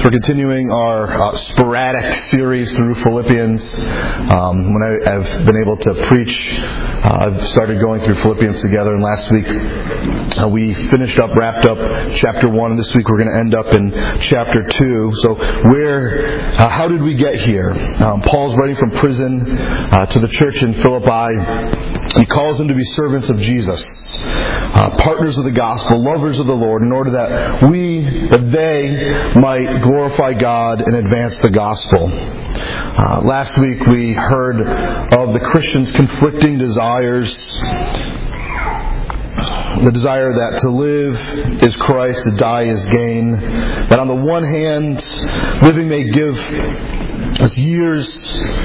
We're continuing our sporadic series through Philippians. When I've been able to preach, I've started going through Philippians together, and last week we wrapped up chapter 1, and this week we're going to end up in chapter 2. So how did we get here? Paul's writing from prison to the church in Philippi. He calls them to be servants of Jesus, partners of the gospel, lovers of the Lord, in order that they might glorify God and advance the gospel. Last week we heard of the Christians' conflicting desires. The desire that to live is Christ, to die is gain. That on the one hand, living may give us years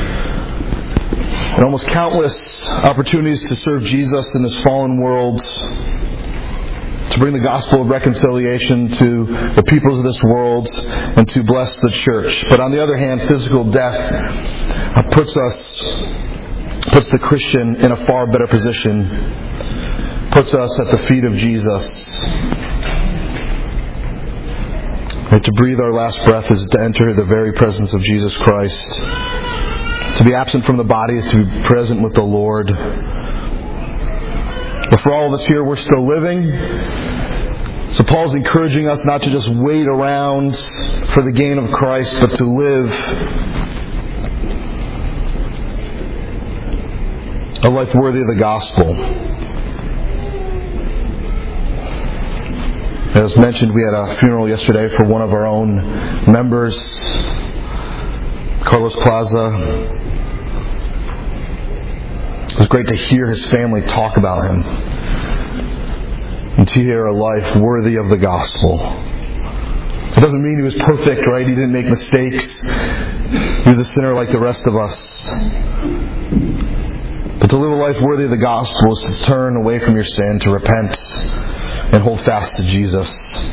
and almost countless opportunities to serve Jesus in this fallen world, to bring the gospel of reconciliation to the peoples of this world, and to bless the church. But on the other hand, physical death puts the Christian in a far better position, puts us at the feet of Jesus. And to breathe our last breath is to enter the very presence of Jesus Christ. To be absent from the body is to be present with the Lord. But for all of us here, we're still living. So Paul's encouraging us not to just wait around for the gain of Christ, but to live a life worthy of the gospel. As mentioned, we had a funeral yesterday for one of our own members, Carlos Plaza. It was great to hear his family talk about him and to hear a life worthy of the gospel. It doesn't mean he was perfect, right? He didn't make mistakes. He was a sinner like the rest of us. But to live a life worthy of the gospel is to turn away from your sin, to repent, and hold fast to Jesus.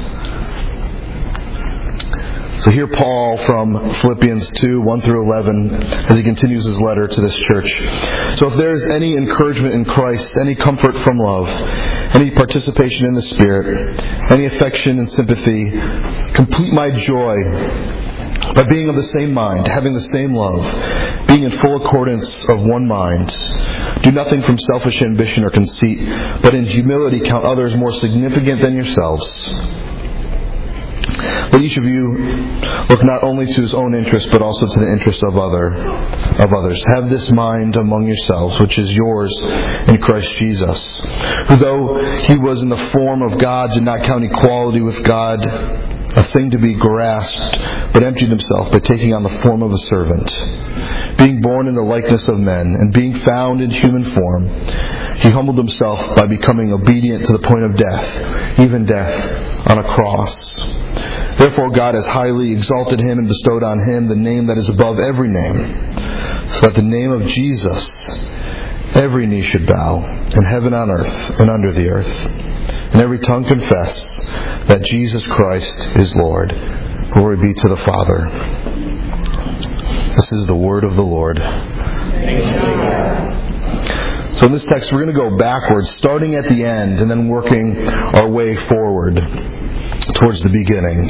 So hear Paul from Philippians 2, 1 through 11, as he continues his letter to this church. So if there is any encouragement in Christ, any comfort from love, any participation in the Spirit, any affection and sympathy, complete my joy by being of the same mind, having the same love, being in full accordance of one mind. Do nothing from selfish ambition or conceit, but in humility count others more significant than yourselves. Let each of you look not only to his own interest, but also to the interest of others. Have this mind among yourselves, which is yours in Christ Jesus, who though he was in the form of God, did not count equality with God a thing to be grasped, but emptied himself by taking on the form of a servant. Being born in the likeness of men, and being found in human form, he humbled himself by becoming obedient to the point of death, even death on a cross. Therefore God has highly exalted him and bestowed on him the name that is above every name, so that the name of Jesus every knee should bow, in heaven, on earth, and under the earth, and every tongue confess that Jesus Christ is Lord. Glory be to the Father. This is the word of the Lord. So in this text we're going to go backwards, starting at the end and then working our way forward towards the beginning.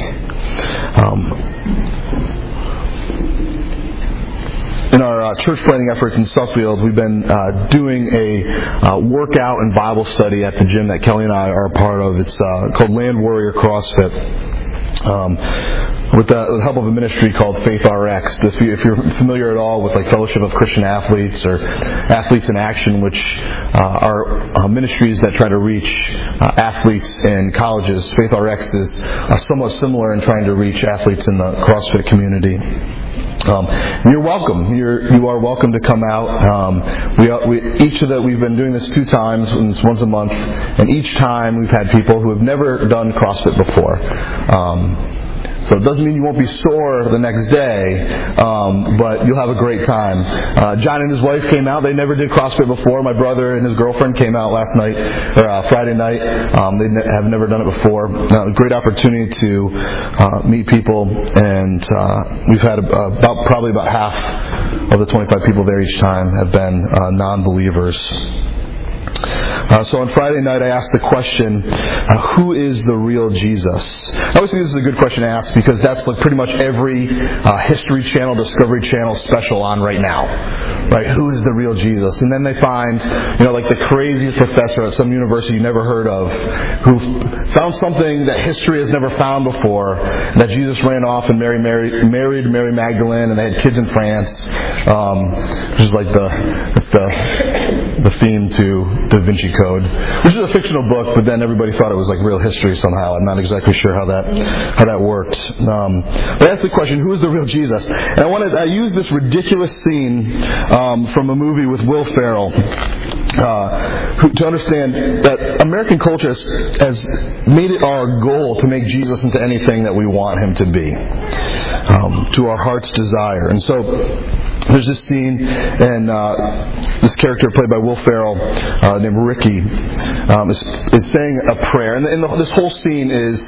In our church planting efforts in Suffield, we've been doing a workout and Bible study at the gym that Kelly and I are a part of. It's called Land Warrior CrossFit. With the help of a ministry called Faith RX. If you're familiar at all with like Fellowship of Christian Athletes or Athletes in Action, which are ministries that try to reach athletes in colleges, Faith RX is somewhat similar in trying to reach athletes in the CrossFit community. You're welcome. You are welcome to come out. We've been doing this 2 times, once a month, and each time we've had people who have never done CrossFit before. So it doesn't mean you won't be sore the next day, but you'll have a great time. John and his wife came out. They never did CrossFit before. My brother and his girlfriend came out last night, or Friday night. They have never done it before. Great opportunity to meet people, and we've had probably about half of the 25 people there each time have been non-believers. So on Friday night, I asked the question, who is the real Jesus? I always think this is a good question to ask because that's like pretty much every History Channel, Discovery Channel special on right now. Right? Who is the real Jesus? And then they find, like the craziest professor at some university you never heard of who found something that history has never found before, that Jesus ran off and married Mary Magdalene and they had kids in France, which is like the theme to Da Vinci Code, which is a fictional book, but then everybody thought it was like real history somehow. I'm not exactly sure how that worked. But ask the question, who is the real Jesus? And I used this ridiculous scene from a movie with Will Ferrell to understand that American culture has made it our goal to make Jesus into anything that we want him to be, to our heart's desire. And so there's this scene, and this character played by Will Ferrell, named Ricky, is saying a prayer. And this whole scene is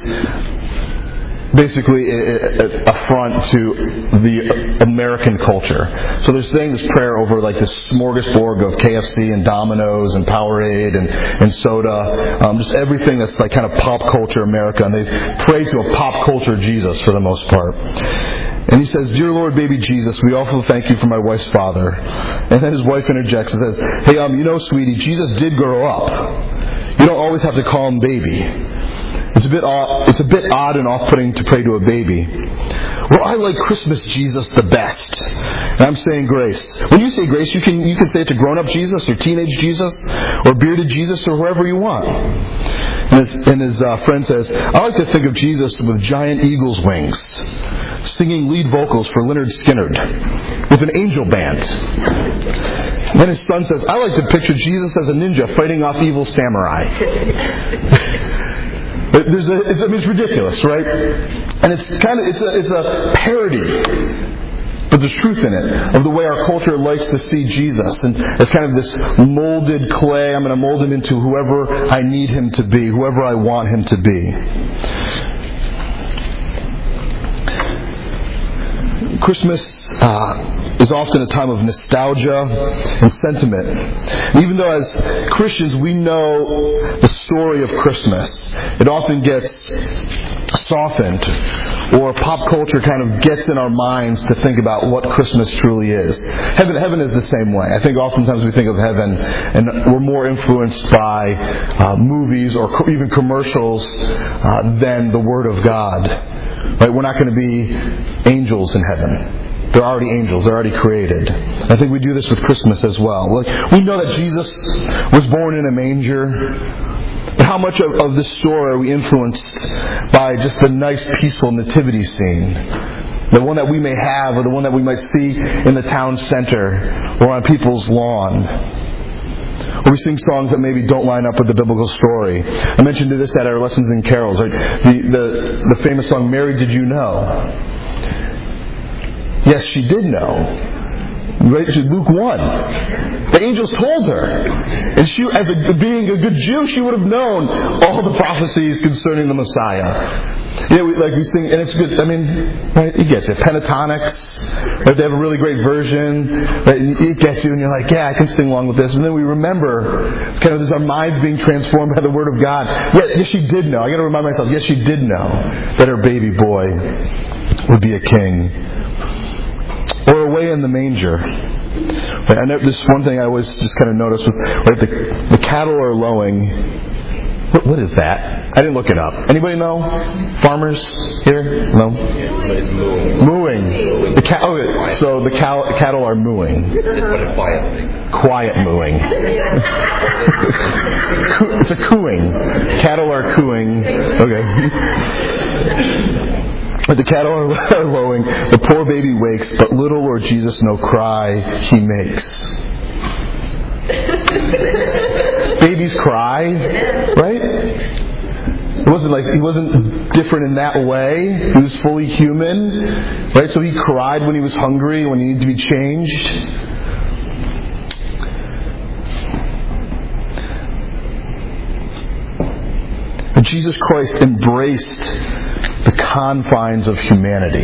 basically an affront to the American culture. So they're saying this prayer over like this smorgasbord of KFC and Domino's and Powerade and soda, just everything that's like kind of pop culture America. And they pray to a pop culture Jesus for the most part. And he says, "Dear Lord, baby Jesus, we also thank you for my wife's father." And then his wife interjects and says, "Hey, sweetie, Jesus did grow up. You don't always have to call him baby. It's a bit odd and off-putting to pray to a baby." "Well, I like Christmas Jesus the best. And I'm saying grace." When you say grace, you can say it to grown-up Jesus or teenage Jesus or bearded Jesus or whoever you want. And his friend says, "I like to think of Jesus with giant eagle's wings, singing lead vocals for Lynyrd Skynyrd with an angel band." Then his son says, "I like to picture Jesus as a ninja fighting off evil samurai." It's ridiculous, right? And it's a parody, but there's truth in it, of the way our culture likes to see Jesus. And it's kind of this molded clay. I'm going to mold him into whoever I need him to be, whoever I want him to be. Christmas is often a time of nostalgia and sentiment. And even though as Christians we know the story of Christmas, it often gets softened, or pop culture kind of gets in our minds to think about what Christmas truly is. Heaven is the same way. I think oftentimes we think of heaven and we're more influenced by movies or even commercials than the Word of God. Right? We're not going to be angels in heaven. They're already angels. They're already created. I think we do this with Christmas as well. We know that Jesus was born in a manger. But how much of this story are we influenced by just the nice, peaceful nativity scene? The one that we may have, or the one that we might see in the town center or on people's lawn. Or we sing songs that maybe don't line up with the biblical story. I mentioned this at our Lessons in Carols, right? The famous song, "Mary, Did You Know?" Yes, she did know. Right? Luke 1. The angels told her. And she, being a good Jew, she would have known all the prophecies concerning the Messiah. Yeah, we sing, and it's good. I mean, right? It gets you. Pentatonics, right? They have a really great version. Right? It gets you, and you're like, yeah, I can sing along with this. And then we remember, it's kind of this, our minds being transformed by the Word of God. Yes, she did know. I got to remind myself, yes, she did know that her baby boy would be a king. Or away in the manger. Right, this one thing I always just kind of noticed was, right, the cattle are lowing. What is that? I didn't look it up. Anybody know? Farmers here? No? Mooing. So the cattle are mooing. Quiet mooing. It's a cooing. Cattle are cooing. Okay. But the cattle are lowing, the poor baby wakes, but little Lord Jesus no cry he makes. Babies cry, right? It wasn't like he wasn't different in that way. He was fully human, right? So he cried when he was hungry, when he needed to be changed. But Jesus Christ embraced the confines of humanity.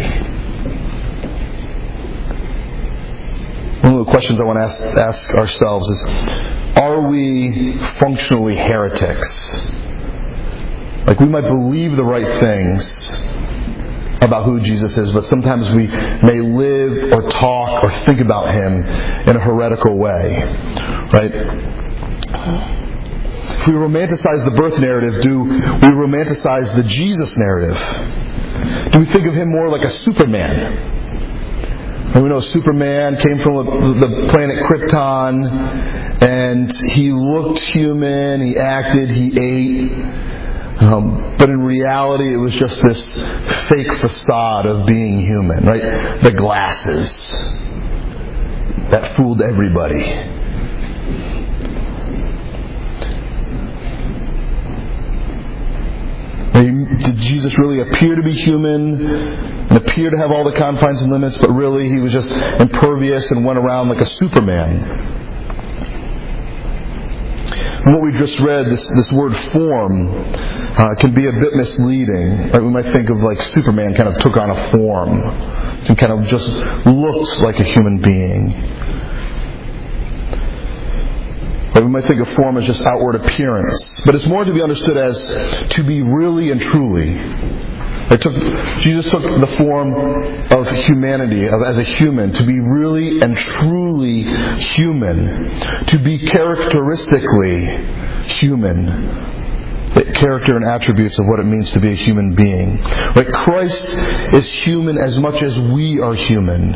One of the questions I want to ask ourselves is, are we functionally heretics? Like, we might believe the right things about who Jesus is, but sometimes we may live or talk or think about Him in a heretical way, right? If we romanticize the birth narrative, do we romanticize the Jesus narrative? Do we think of Him more like a Superman? And we know Superman came from the planet Krypton, and he looked human, he acted, he ate. But in reality, it was just this fake facade of being human, right? The glasses that fooled everybody. Did Jesus really appear to be human and appear to have all the confines and limits, but really He was just impervious and went around like a Superman? And what we just read, this word form, can be a bit misleading. Right? We might think of like Superman kind of took on a form and kind of just looked like a human being. Right? We might think of form as just outward appearance. But it's more to be understood as to be really and truly. Jesus took the form of humanity, as a human, to be really and truly human, to be characteristically human, the character and attributes of what it means to be a human being. Right? Christ is human as much as we are human.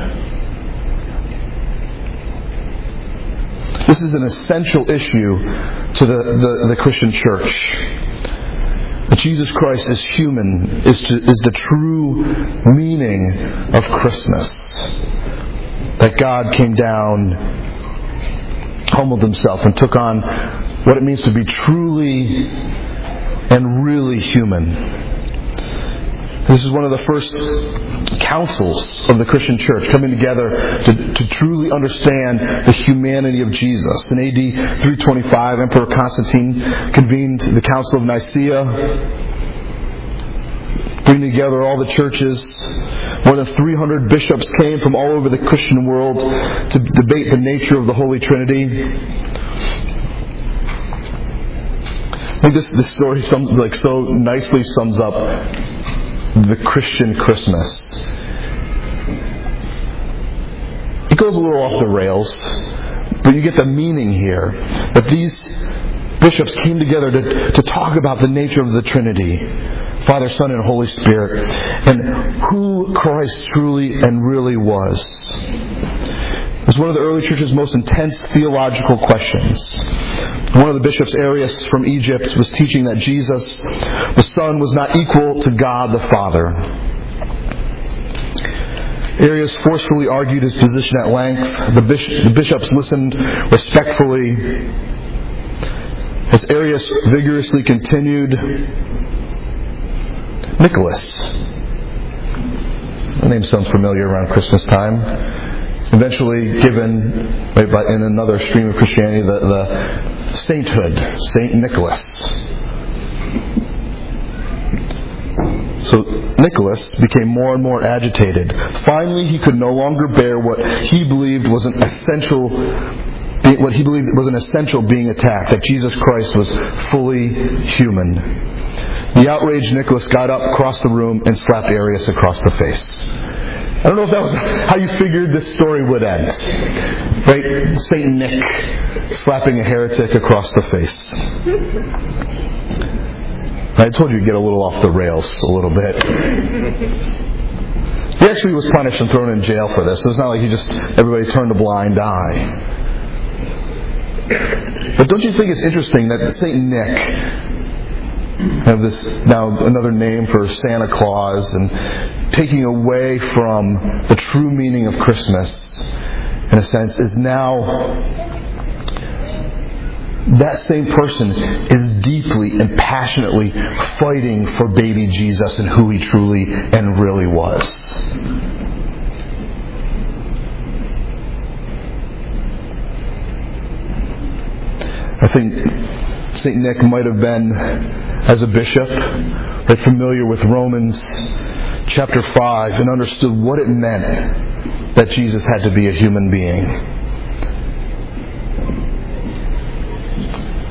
This is an essential issue to the Christian church. That Jesus Christ is human is the true meaning of Christmas. That God came down, humbled Himself, and took on what it means to be truly and really human. This is one of the first councils of the Christian church, coming together to truly understand the humanity of Jesus. In AD 325, Emperor Constantine convened the Council of Nicaea, bringing together all the churches. More than 300 bishops came from all over the Christian world to debate the nature of the Holy Trinity. I think this story so nicely sums up the Christian Christmas. It goes a little off the rails, but you get the meaning here. That these bishops came together to talk about the nature of the Trinity, Father, Son, and Holy Spirit, and who Christ truly and really was. It was one of the early church's most intense theological questions. One of the bishops, Arius from Egypt, was teaching that Jesus, the Son, was not equal to God the Father. Arius forcefully argued his position at length. The bishops listened respectfully. As Arius vigorously continued, Nicholas, the name sounds familiar around Christmas time, eventually given in another stream of Christianity the sainthood, Saint Nicholas. So Nicholas became more and more agitated. Finally, he could no longer bear what he believed was an essential being attacked, that Jesus Christ was fully human. The outraged Nicholas got up, crossed the room, and slapped Arius across the face. I don't know if that was how you figured this story would end. Right? Saint Nick slapping a heretic across the face. I told you to get a little off the rails a little bit. He actually was punished and thrown in jail for this. So it's not like everybody turned a blind eye. But don't you think it's interesting that Saint Nick, have this now another name for Santa Claus, and taking away from the true meaning of Christmas, in a sense, is now that same person is deeply and passionately fighting for baby Jesus and who He truly and really was. I think St. Nick might have been, as a bishop, familiar with Romans chapter 5 and understood what it meant that Jesus had to be a human being.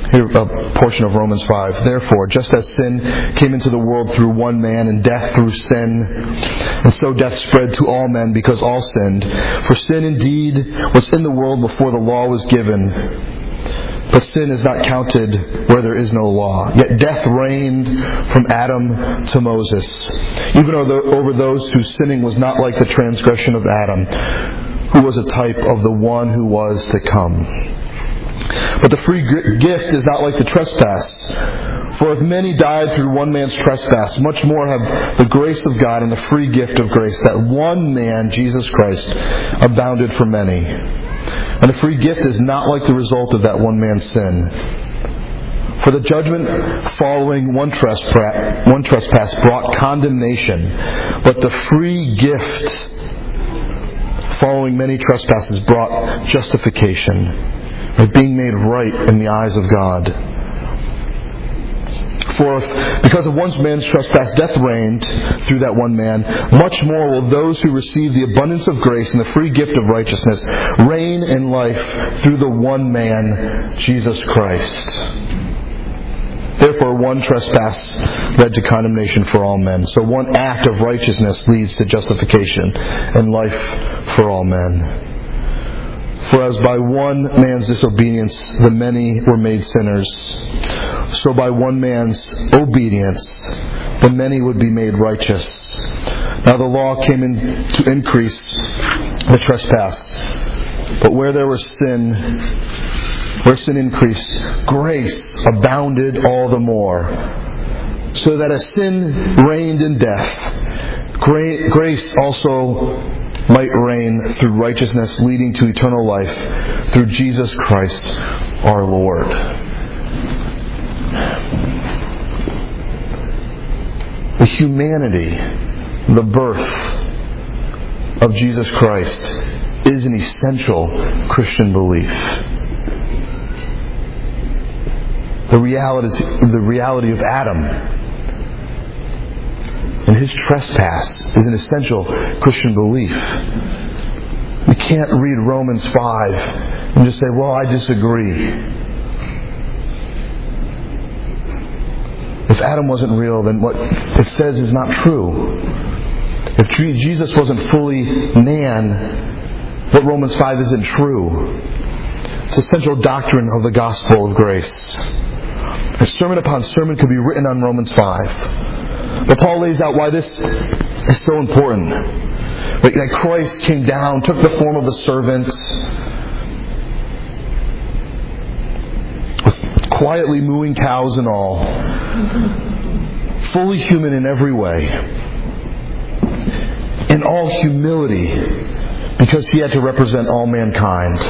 Here, a portion of Romans 5. Therefore, just as sin came into the world through one man, and death through sin, and so death spread to all men because all sinned. For sin indeed was in the world before the law was given, but sin is not counted where there is no law. Yet death reigned from Adam to Moses, even over those whose sinning was not like the transgression of Adam, who was a type of the one who was to come. But the free gift is not like the trespass. For if many died through one man's trespass, much more have the grace of God and the free gift of grace, that one man, Jesus Christ, abounded for many. And the free gift is not like the result of that one man's sin. For the judgment following one trespass brought condemnation, but the free gift following many trespasses brought justification, of being made right in the eyes of God. For if, because of one man's trespass, death reigned through that one man, much more will those who receive the abundance of grace and the free gift of righteousness reign in life through the one man, Jesus Christ. Therefore, one trespass led to condemnation for all men. So one act of righteousness leads to justification and life for all men. For as by one man's disobedience the many were made sinners, so by one man's obedience the many would be made righteous. Now the law came in to increase the trespass, but where sin increased, grace abounded all the more. So that as sin reigned in death, grace also might reign through righteousness, leading to eternal life through Jesus Christ our Lord. The humanity, the birth of Jesus Christ is an essential Christian belief. The reality of Adam and his trespass is an essential Christian belief. We can't read Romans 5 and just say, well, I disagree. If Adam wasn't real, then what it says is not true. If Jesus wasn't fully man, what Romans 5 isn't true. It's essential doctrine of the gospel of grace. A sermon upon sermon could be written on Romans 5. But Paul lays out why this is so important. That Christ came down, took the form of a servant, was quietly mooing cows and all, fully human in every way, in all humility, because he had to represent all mankind,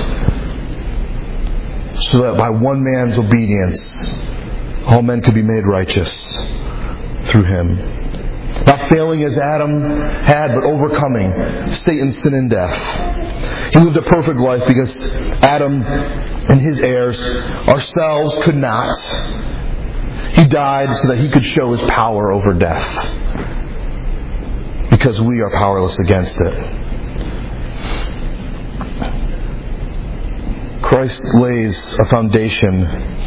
so that by one man's obedience all men could be made righteous through him. Not failing as Adam had, but overcoming Satan's sin and death. He lived a perfect life because Adam and his heirs, ourselves, could not. He died so that he could show his power over death, because we are powerless against it. Christ lays a foundation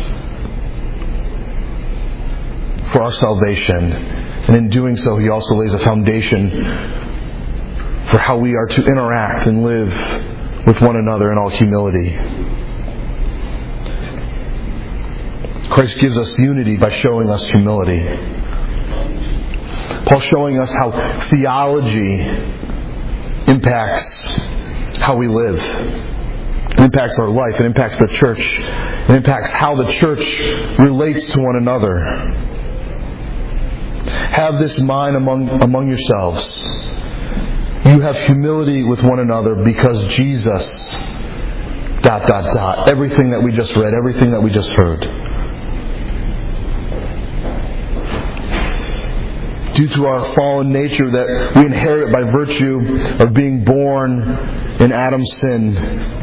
for our salvation, and in doing so he also lays a foundation for how we are to interact and live with one another in all humility. Christ gives us unity by showing us humility. Paul's showing us how theology impacts how we live. It impacts our life. It impacts the church. It impacts how the church relates to one another. Have this mind among yourselves. You have humility with one another because Jesus... Everything that we just read, everything that we just heard. Due to our fallen nature that we inherit by virtue of being born in Adam's sin,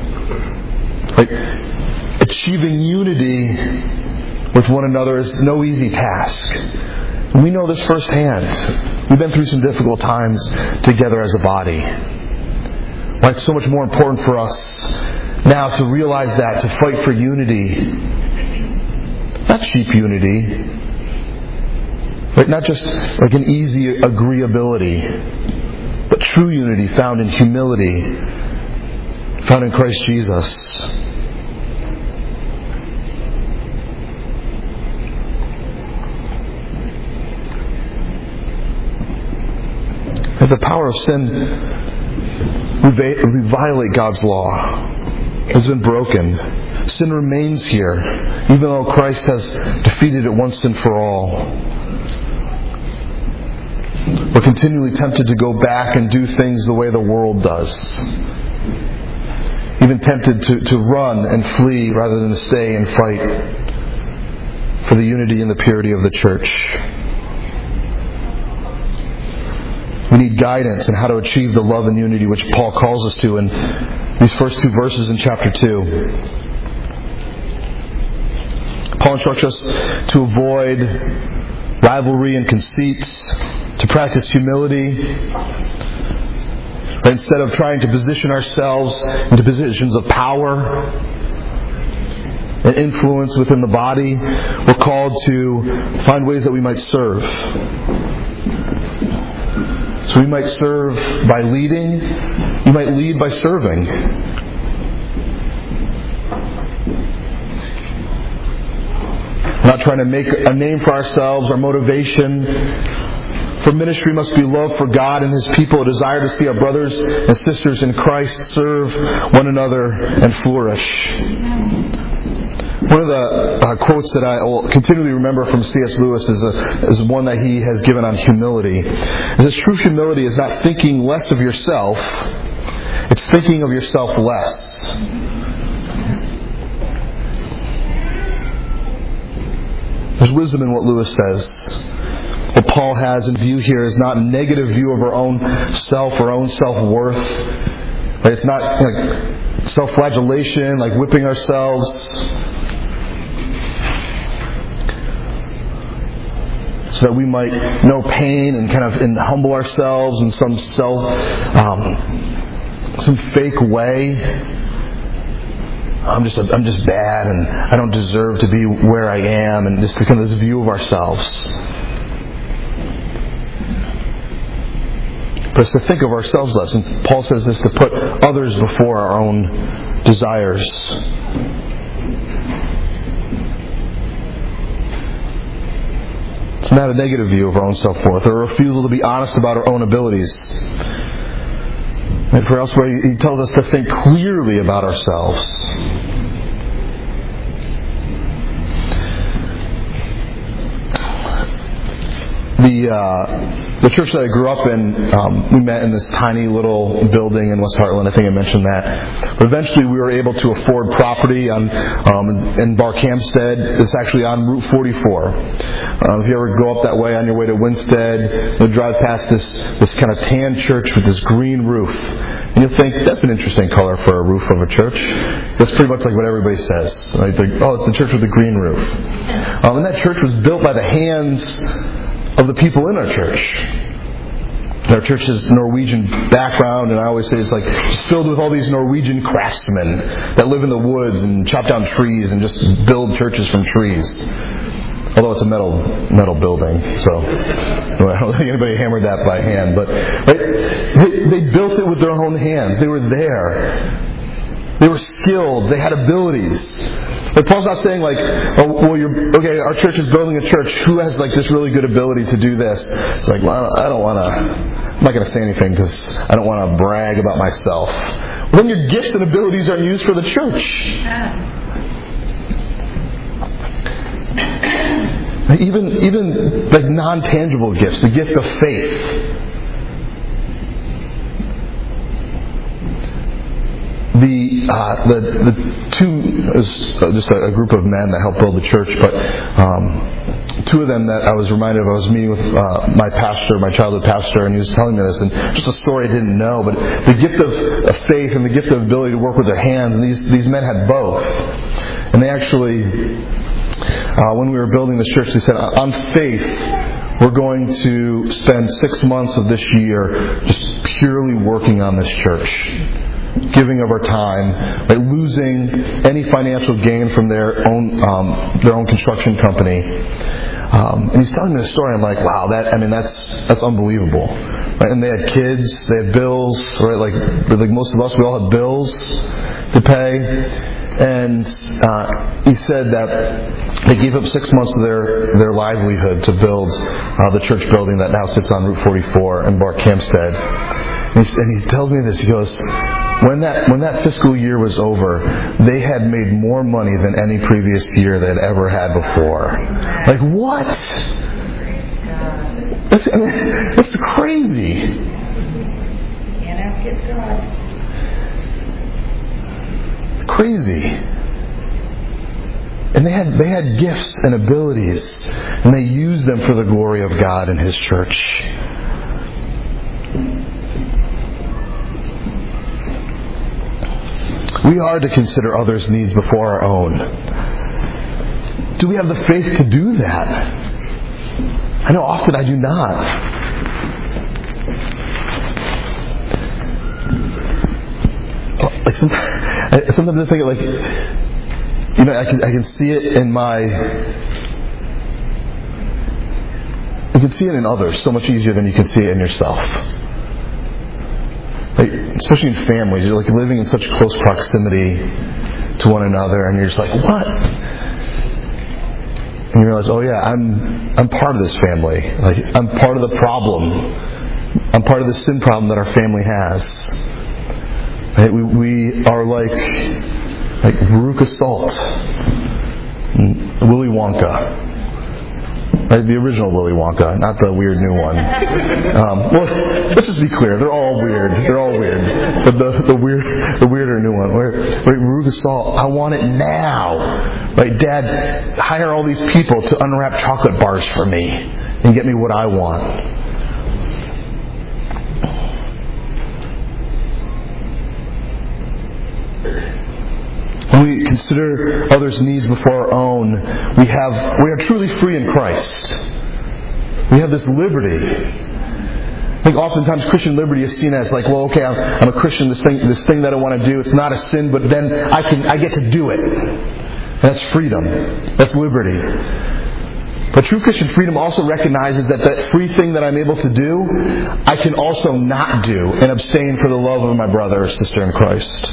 achieving unity with one another is no easy task. We know this firsthand. We've been through some difficult times together as a body. Why it's so much more important for us now to realize that, to fight for unity Not cheap unity. Right? Not just like an easy agreeability, but true unity found in humility, found in Christ Jesus. If the power of sin, we violate God's law, has been broken. Sin remains here, even though Christ has defeated it once and for all. We're continually tempted to go back and do things the way the world does. Even tempted to run and flee rather than to stay and fight for the unity and the purity of the church. We need guidance in how to achieve the love and unity which Paul calls us to in these first 2 verses in chapter 2. Paul instructs us to avoid rivalry and conceits, to practice humility. Right? Instead of trying to position ourselves into positions of power and influence within the body, we're called to find ways that we might serve. So we might serve by leading. You might lead by serving. We're not trying to make a name for ourselves. Our motivation for ministry must be love for God and His people, a desire to see our brothers and sisters in Christ serve one another and flourish. One of the quotes that I will continually remember from C.S. Lewis is one that he has given on humility. It says, true humility is not thinking less of yourself, it's thinking of yourself less. There's wisdom in what Lewis says. What Paul has in view here is not a negative view of our own self, our own self-worth. Right? It's not like self-flagellation, like whipping ourselves. So that we might know pain and and humble ourselves in some fake way. I'm just bad, and I don't deserve to be where I am, and just kind of this view of ourselves. But it's to think of ourselves less, and Paul says this, to put others before our own desires. It's not a negative view of our own self-worth, or a refusal to be honest about our own abilities. And for elsewhere, he tells us to think clearly about ourselves. The church that I grew up in, we met in this tiny little building in West Heartland. I think I mentioned that. But eventually we were able to afford property in Barkhamsted. It's actually on Route 44. If you ever go up that way on your way to Winstead, you'll drive past this kind of tan church with this green roof. And you'll think, that's an interesting color for a roof of a church. That's pretty much like what everybody says. Right? It's the church with the green roof. And that church was built by the hands of the people in our church. Our church is Norwegian background, and I always say it's like just filled with all these Norwegian craftsmen that live in the woods and chop down trees and just build churches from trees. Although it's a metal building, so I don't think anybody hammered that by hand. But right, they built it with their own hands. They were there. They were skilled. They had abilities. But Paul's not saying our church is building a church. Who has this really good ability to do this? It's like, well, I'm not going to say anything because I don't want to brag about myself. Well, then your gifts and abilities aren't used for the church. Even non-tangible gifts, the gift of faith. The two is just a group of men that helped build the church, but two of them that I was reminded of, I was meeting with my pastor, my childhood pastor, and he was telling me this, and just a story I didn't know, but the gift of faith and the gift of ability to work with their hands, and these men had both. And they actually, when we were building this church, they said, on faith, we're going to spend 6 months of this year just purely working on this church. giving of our time, right, losing any financial gain from their own construction company. And he's telling me the story. I'm like, wow, that's unbelievable. Right? And they had kids, they had bills, right? Like most of us, we all have bills to pay. And he said that they gave up 6 months of their livelihood to build the church building that now sits on Route 44 in Barkhamsted. And he tells me this. He goes, when that fiscal year was over, they had made more money than any previous year they had ever had before. Like, what? That's crazy. Can't outgive God. Crazy. And they had gifts and abilities, and they used them for the glory of God and His church. We are to consider others' needs before our own. Do we have the faith to do that? I know often I do not. Like sometimes I think like, I can see it you can see it in others so much easier than you can see it in yourself. Like, especially in families, you're like living in such close proximity to one another, and you're just like, what? And you realize, oh yeah, I'm part of this family. Like, I'm part of the problem. I'm part of the sin problem that our family has. Right? We are like Veruca Salt, Willy Wonka. Right? The original Willy Wonka, not the weird new one. Well, let's just be clear, they're all weird. But the weirder new one. Right, Veruca Salt, I want it now. Right, Dad, hire all these people to unwrap chocolate bars for me and get me what I want. When we consider others' needs before our own, we are truly free in Christ. We have this liberty. I think oftentimes Christian liberty is seen as like, well, okay, I'm a Christian. This thing that I want to do, it's not a sin, but then I get to do it. And that's freedom. That's liberty. But true Christian freedom also recognizes that free thing that I'm able to do, I can also not do and abstain for the love of my brother or sister in Christ.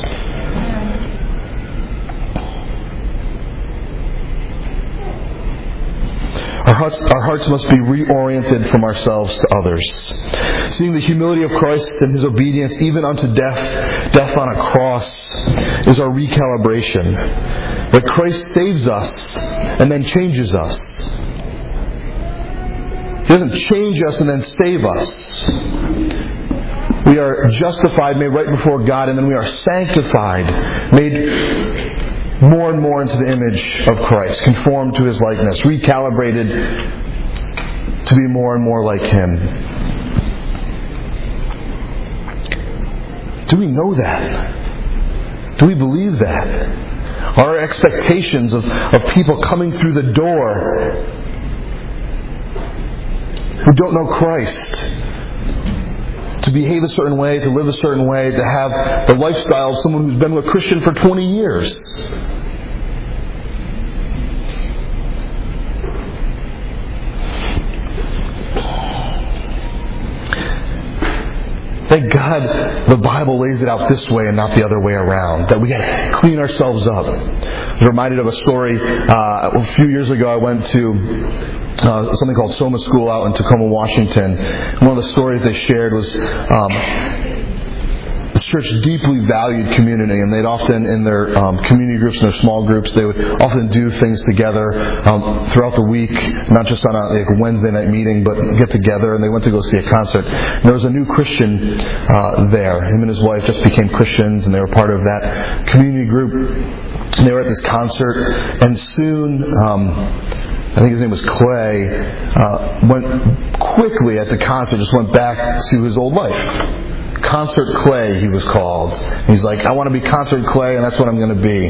Our hearts must be reoriented from ourselves to others. Seeing the humility of Christ and His obedience even unto death on a cross, is our recalibration. That Christ saves us and then changes us. He doesn't change us and then save us. We are justified, made right before God, and then we are sanctified, made more and more into the image of Christ, conformed to His likeness, recalibrated to be more and more like Him. Do we know that? Do we believe that? Are our expectations of people coming through the door who don't know Christ to behave a certain way, to live a certain way, to have the lifestyle of someone who's been a Christian for 20 years? Thank God the Bible lays it out this way and not the other way around. That we got to clean ourselves up. I was reminded of a story. A few years ago, I went to something called Soma School out in Tacoma, Washington. One of the stories they shared was this church deeply valued community, and they'd often, in their community groups and their small groups, they would often do things together throughout the week, not just on a Wednesday night meeting, but get together. And they went to go see a concert. And there was a new Christian there. Him and his wife just became Christians, and they were part of that community group. And they were at this concert, and soon, I think his name was Clay, went quickly at the concert, just went back to his old life. Concert Clay, he was called. And he's like, I want to be Concert Clay, and that's what I'm going to be.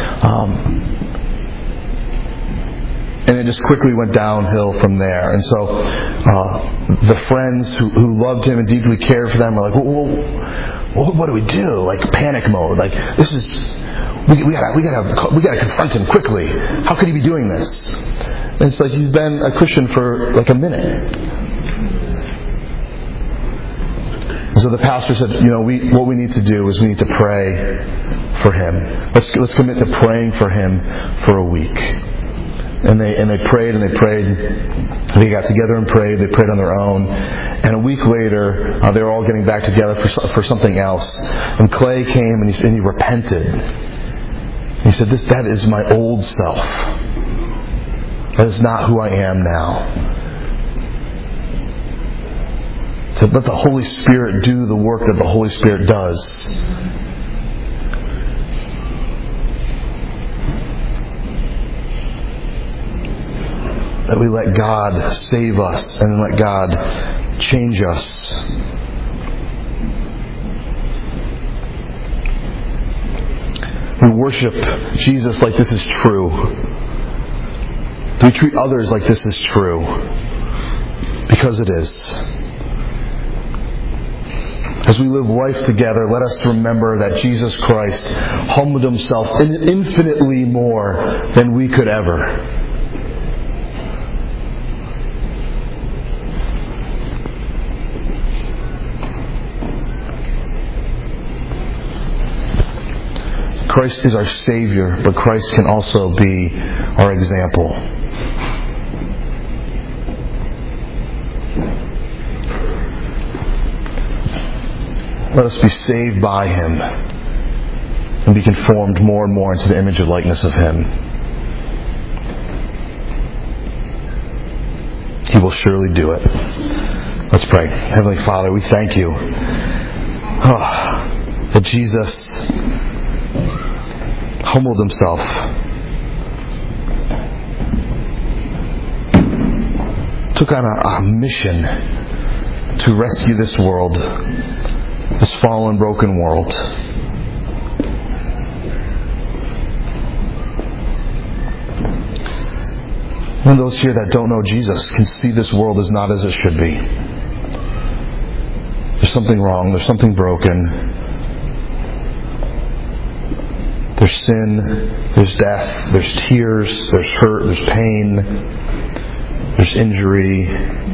And it just quickly went downhill from there. And so the friends who loved him and deeply cared for them were like, well, well, what do we do? Like panic mode. Like this is, we gotta confront him quickly. How could he be doing this? And it's like he's been a Christian for like a minute. And so the pastor said, what we need to do is we need to pray for him. Let's commit to praying for him for a week. And they prayed and they prayed. They got together and prayed. They prayed on their own. And a week later, they were all getting back together for something else. And Clay came and he repented. He said, that is my old self. That is not who I am now. To let the Holy Spirit do the work that the Holy Spirit does. That we let God save us and let God change us. We worship Jesus like this is true. Do we treat others like this is true? Because it is. As we live life together, let us remember that Jesus Christ humbled himself infinitely more than we could ever. Christ is our Savior, but Christ can also be our example. Let us be saved by Him and be conformed more and more into the image and likeness of Him. He will surely do it. Let's pray. Heavenly Father, we thank You that Jesus humbled Himself, took on a mission to rescue this world, this fallen, broken world. And those here that don't know Jesus can see this world is not as it should be. There's something wrong, there's something broken. There's sin, there's death, there's tears, there's hurt, there's pain, there's injury.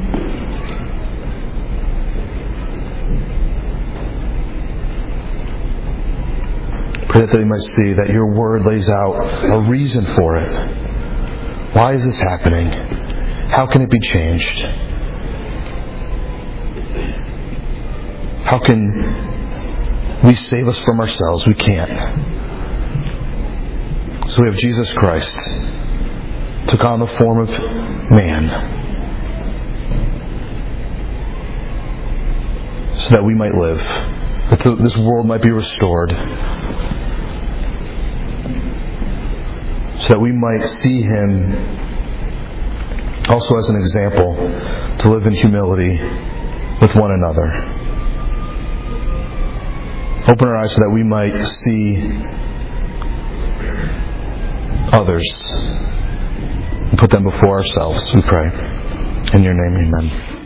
Pray that they might see that Your Word lays out a reason for it. Why is this happening? How can it be changed? How can we save us from ourselves? We can't. So we have Jesus Christ, took on the form of man, so that we might live, that this world might be restored, so that we might see Him also as an example to live in humility with one another. Open our eyes so that we might see others and put them before ourselves, we pray. In Your name, amen.